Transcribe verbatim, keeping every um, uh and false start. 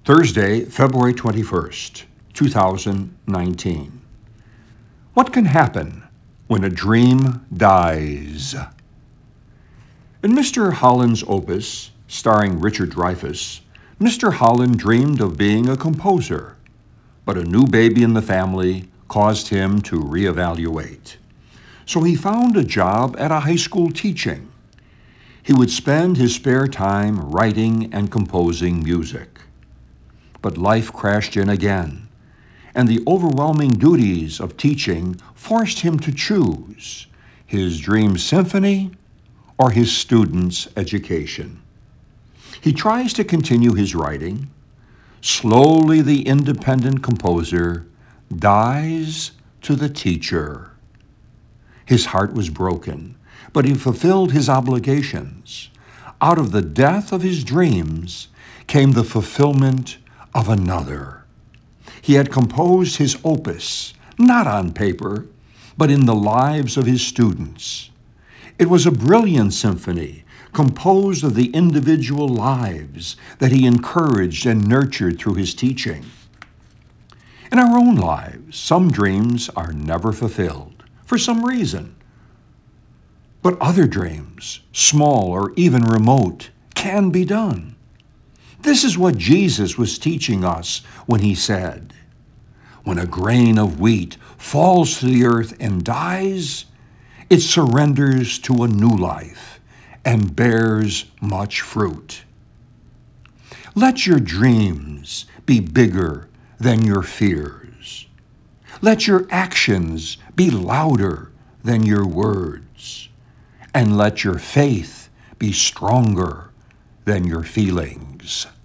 Thursday, February twenty-first, two thousand nineteen. What can happen when a dream dies? In Mister Holland's opus, starring Richard Dreyfuss, Mister Holland dreamed of being a composer, but a new baby in the family caused him to reevaluate. So he found a job at a high school teaching. He would spend his spare time writing and composing music. But life crashed in again, and the overwhelming duties of teaching forced him to choose his dream symphony or his students' education. He tries to continue his writing. Slowly, the independent composer dies to the teacher. His heart was broken, but he fulfilled his obligations. Out of the death of his dreams came the fulfillment of another. He had composed his opus, not on paper, but in the lives of his students. It was a brilliant symphony, composed of the individual lives that he encouraged and nurtured through his teaching. In our own lives, some dreams are never fulfilled, for some reason. But other dreams, small or even remote, can be done. This is what Jesus was teaching us when he said, "When a grain of wheat falls to the earth and dies, it surrenders to a new life and bears much fruit." Let your dreams be bigger than your fears. Let your actions be louder than your words. And let your faith be stronger than your feelings.